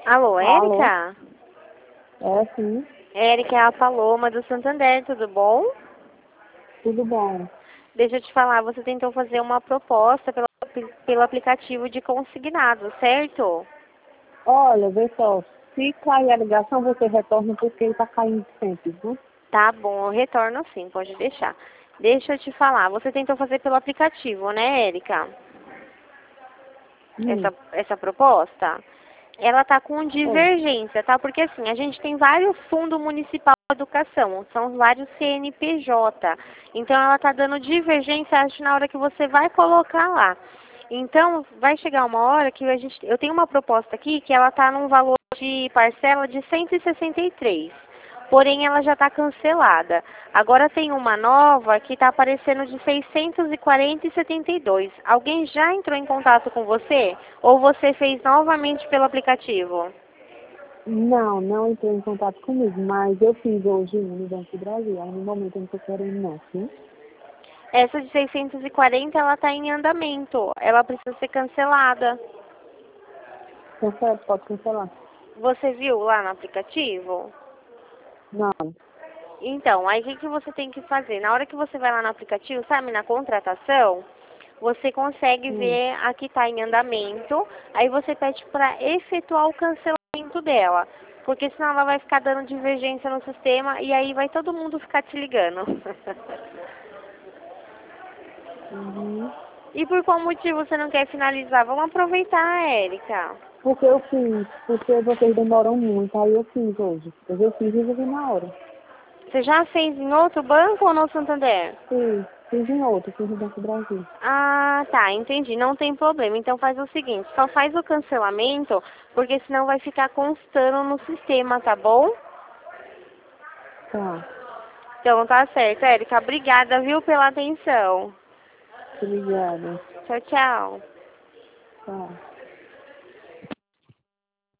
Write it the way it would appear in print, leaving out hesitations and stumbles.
Alô, Alô? Érica? É, sim. Érica é a Paloma do Santander, tudo bom? Tudo bom. Deixa eu te falar, você tentou fazer uma proposta pelo aplicativo de consignado, certo? Olha, vê só. Se cair a ligação, você retorna porque ele tá caindo sempre, viu? Tá bom, eu retorno sim, pode deixar. Deixa eu te falar, você tentou fazer pelo aplicativo, né, Érica? Hum. Essa proposta? Ela tá com Oi. divergência, tá? Porque assim, a gente tem vários fundos municipal de educação, são vários CNPJ. Então ela tá dando divergência, acho, na hora que você vai colocar lá. Então, vai chegar uma hora que eu tenho uma proposta aqui que ela tá num valor de parcela de 163. Porém, ela já está cancelada. Agora tem uma nova que está aparecendo de 640,72. Alguém já entrou em contato com você? Ou você fez novamente pelo aplicativo? Não, não entrou em contato comigo, mas eu fiz hoje um no Banco do Brasil. Aí no momento eu não tô querendo não, sim? Essa de 640, ela está em andamento. Ela precisa ser cancelada. Cancela, pode cancelar. Você viu lá no aplicativo? Não. Então, aí o que você tem que fazer? Na hora que você vai lá no aplicativo, sabe, na contratação, você consegue Hum. ver a que está em andamento, aí você pede para efetuar o cancelamento dela, porque senão ela vai ficar dando divergência no sistema e aí vai todo mundo ficar te ligando. Uhum. E por qual motivo você não quer finalizar? Vamos aproveitar, Érica. Porque eu fiz, porque vocês demoram muito, aí eu fiz hoje. Eu fiz e resolvi na hora. Você já fez em outro banco ou no Santander? Fiz em outro, fiz no Banco do Brasil. Ah, tá, entendi. Não tem problema. Então faz o seguinte, só faz o cancelamento, porque senão vai ficar constando no sistema, tá bom? Tá. Então tá certo, Érica. Obrigada, viu, pela atenção. Obrigada. Tchau, tchau. Tá.